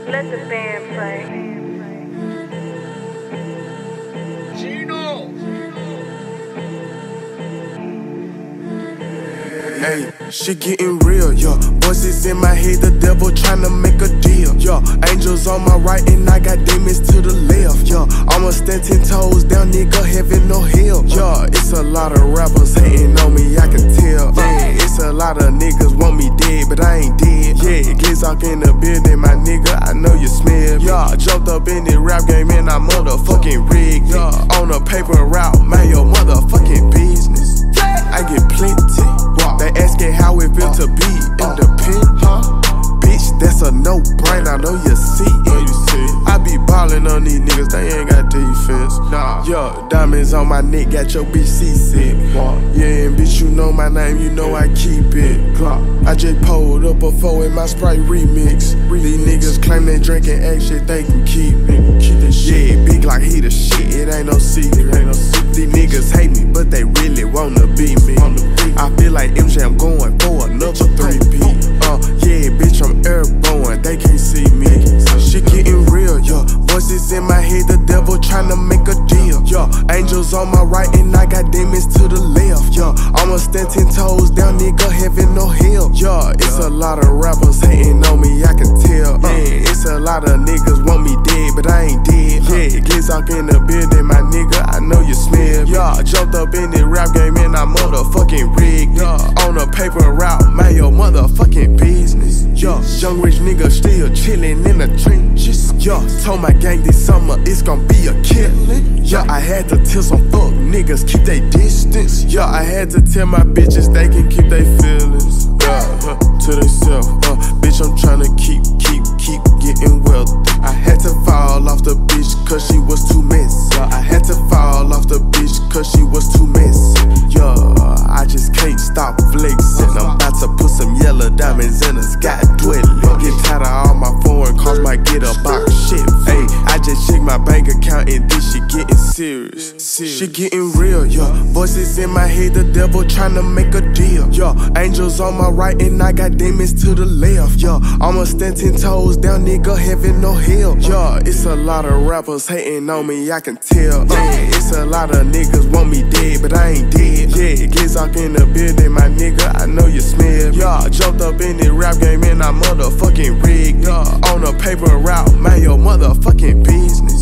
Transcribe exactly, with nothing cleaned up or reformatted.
Let the band play. Hey, shit getting real, yo. Voices in my head, the devil tryna make a deal, yo. Angels on my right and I got demons to the left, yo. I'ma stand ten toes down, nigga, heaven or hell, yo. It's a lot of rappers hating on me, I can tell. Yeah, it's a lot of niggas want me dead, but I ain't dead. Yeah, Glizzock in the building, my nigga, I know you smell me. Yeah, jumped up in the rap game and I motherfucking rigged it. On a paper route, man, your motherfucking business. I get plenty. They asking how it feel to be independent, huh? Bitch, that's a no-brainer, I know you see it. I be ballin' on these niggas, they ain't got defense. Nah. Yo, diamonds on my neck, got your bitch seasick. Yeah, and bitch, you know my name, you know I keep it. I just pulled up before in my Sprite remix. These niggas claim they drinkin' egg shit, they can keep it. Yeah, big like he the shit, it ain't no secret. These niggas hate me, but they really wanna be me. I feel like M J, I'm going for another three-peat. Uh, yeah, bitch, I'm airborne, they can't see me. Shit getting real, yo. Voices in my head, the devil tryna make a deal, yo. Angels on my right and I got demons to the left, yo. I'ma stand ten toes down, nigga, heaven or hell, yo. It's a lot of rappers hating on me, I can tell. Yeah, it's a lot of niggas want me dead, but I ain't dead. Yeah, Glizzock in the building, my nigga, I know you smell me. Yeah, jumped up in the rap game and I motherfucking rigged it. On a paper route, man, your motherfucking business. Yo, young rich nigga still chillin' in the trenches. Yo, told my gang this summer it's gon' be a killing. Yo, I had to tell some fuck niggas keep they distance. Yo, I had to tell my bitches they can keep they feelings. Yeah, huh, to themselves. Uh, bitch, I'm tryna keep, keep, keep getting wealthy. I had to fall off the bitch cause she was too messy. Yeah, I had to fall off the bitch cause she was too messy. Yo, I just can't stop flexing. I'm about to put some yellow diamonds in the sky dwelling. Get tired of all my foreign cars, might get a box shit. Hey, I just checked my bank account and this shit getting serious. Shit getting real, yo. Voices in my head, the devil tryna make a deal, yo. Angels on my right and I got demons to the left, yo. I'ma stand ten toes down, nigga, heaven or hell, yo. It's a lot of rappers hating on me, I can tell. Yeah, it's a lot of niggas want me dead, but I ain't dead. Yeah, Glizzock in the building, my nigga, I know you smell me. Yeah, jumped up in the rap game and I motherfucking rigged it. On a paper route, man, your motherfucking business.